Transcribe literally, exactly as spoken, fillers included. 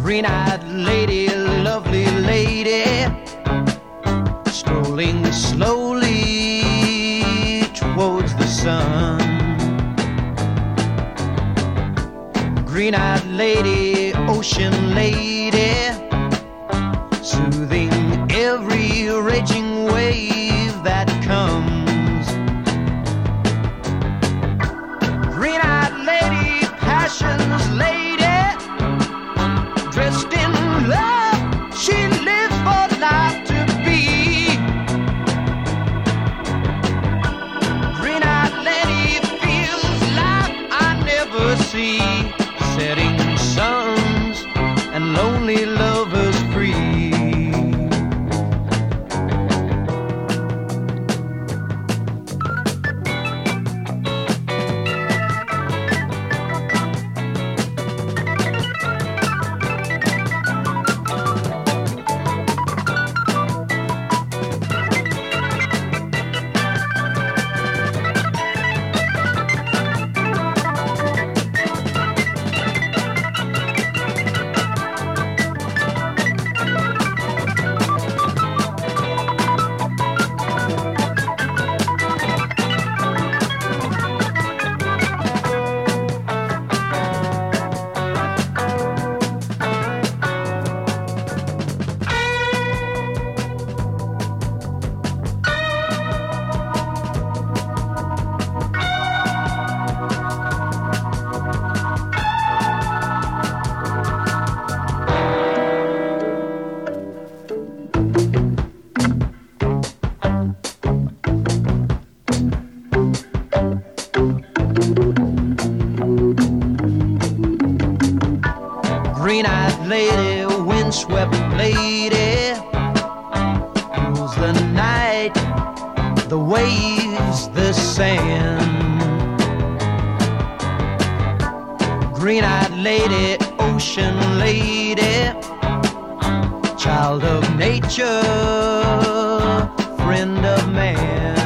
Green-eyed lady, lovely lady, strolling slowly towards the sun. Green-eyed lady, ocean lady, soothing every raging wave that comes. Green-eyed lady, passion's lady, dressed in love, she lives for life to be. Green-eyed lady feels life I never see, setting suns and lonely lovers free. Green-eyed lady, windswept lady, rules the night, the waves, the sand. Green-eyed lady, ocean lady, child of nature, friend of man.